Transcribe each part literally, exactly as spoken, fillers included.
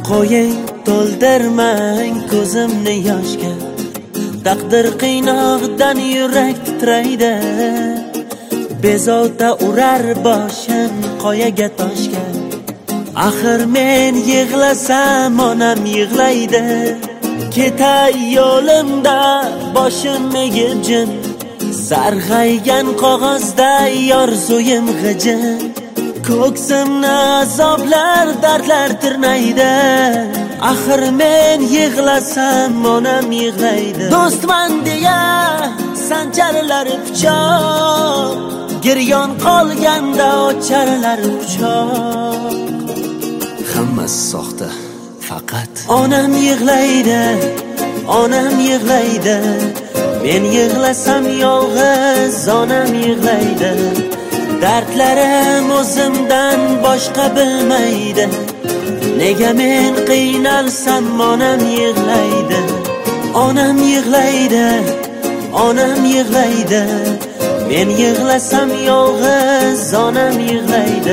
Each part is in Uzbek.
qo'ying to'ldirmang ko'zimni yoshga, taqdir qiynog'idan yurak titraydi, bezovta urar boshim qoyaga toshga. Axir men yig'lasam onam yig'laydi, ketay yo'limda boshim egib jim, sarg'aygan qog'ozday orzuim g'ijim, ko'ksimni azoblar dardlar tirnaydi. Axir men yig'lasam onam yig'laydi, do'stman deya sanjarlar pichoq, giryon qolganda ocharlar pichoq. Hammasi soxta, faqat onam yig'laydi, onam yig'laydi, men yig'lasam yolg'iz onam yig'laydi, dardlarim o'zimdan boshqa bilmaydi, nega men qiynalsam onam yig'laydi, onam yig'laydi, onam yig'laydi, men yig'lasam yolg'iz onam yig'laydi,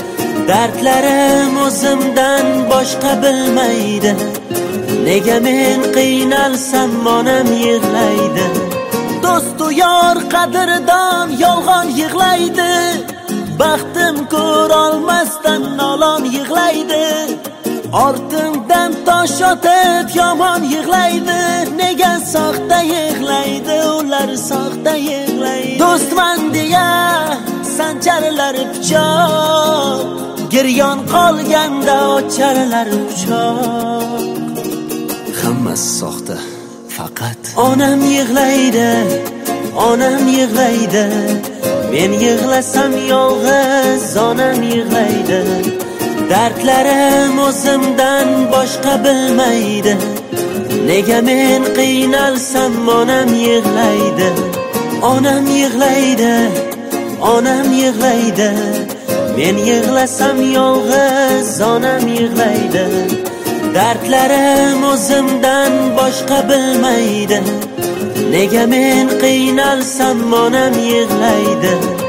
dardlarim o'zimdan boshqa bilmaydi, nega men qiynalsam onam yig'laydi. Do'stu yor qadrdon yolg'on yig'laydi, baxtim ko'rolmasdan nolon yig'laydi, ortimdan tosh otib yomon yig'laydi, nega soxta yig'laydi, ular soxta yig'laydi. Do'stman deya sanjarlar pichoq, giryon qolganda ocharlar pichoq. Hammasi soxta, faqat onam yig'laydi, onam yig'laydi, men yig'lasam yolg'iz onam yig'laydi, dardlarim o'zimdan boshqa bilmaydi, nega men qiynalsam onam yig'laydi, onam yig'laydi, onam yig'laydi, men yig'lasam yolg'iz onam yig'laydi, dardlarim o'zimdan boshqa bilmaydi, nega men qiynalsam onam yig'laydi.